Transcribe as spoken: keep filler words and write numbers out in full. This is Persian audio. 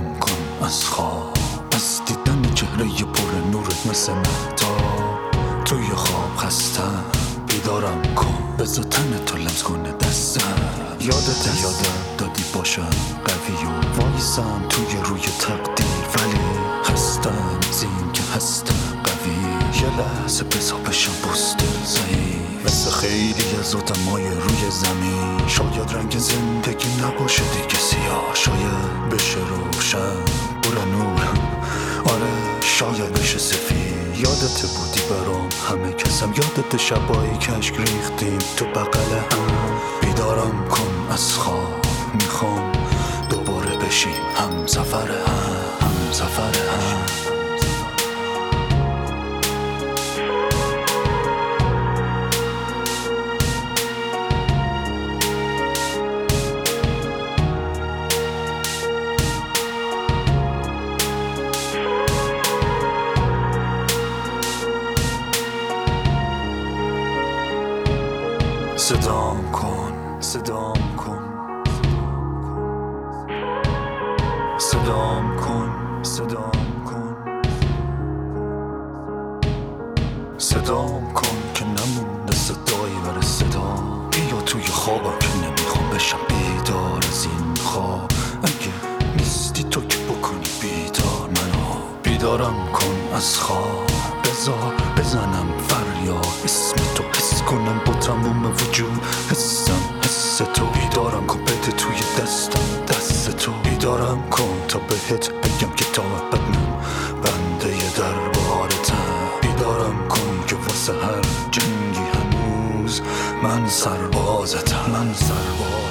بیدارم کن از خواب، از دیدن چهره پر نورت مثل مهتاب. توی خواب خستم بیدارم کن، بذار تن تو لمس کنه دستم. یادت یادم دادی باشم قوی و وایسم توی روی تقدیر، ولی خستم از این که هستم قوی. یه لحظه بذار بشم بسته ضعیف مثل خیلی از آدمای روی زمین. شاید رنگ زندگی نباشه دیگه سیاه، شاید بشه روشن بر نور، آره شاید بشه سفید. یادت بودی برام همه کسم، یادت شبایی که اشک ریختیم تو بغل هم. بیدارم کن از خواب، میخوام دوباره بشیم هم سفر هم، هم سفر هم. صدام کن، صدام کن، صدام کن، صدام کن، صدام کن که نمونده صدایی برای صدا. بیا توی خوابم که نمیخوام بشم بیدار از این خواب. اگه نیستی تو که بکنی بیدار منو. بیدارم کن از خواب، بذار بزنم فریاد اسم تو، حس کنم با تموم وجود حسم حس تو. بیدارم کن بده توی دستم دست تو. بیدارم کن تا بهت بگم که تا ابد من بنده دربارتم. بیدارم کن که واسه هر جنگی هنوز من سربازتم، من سرباز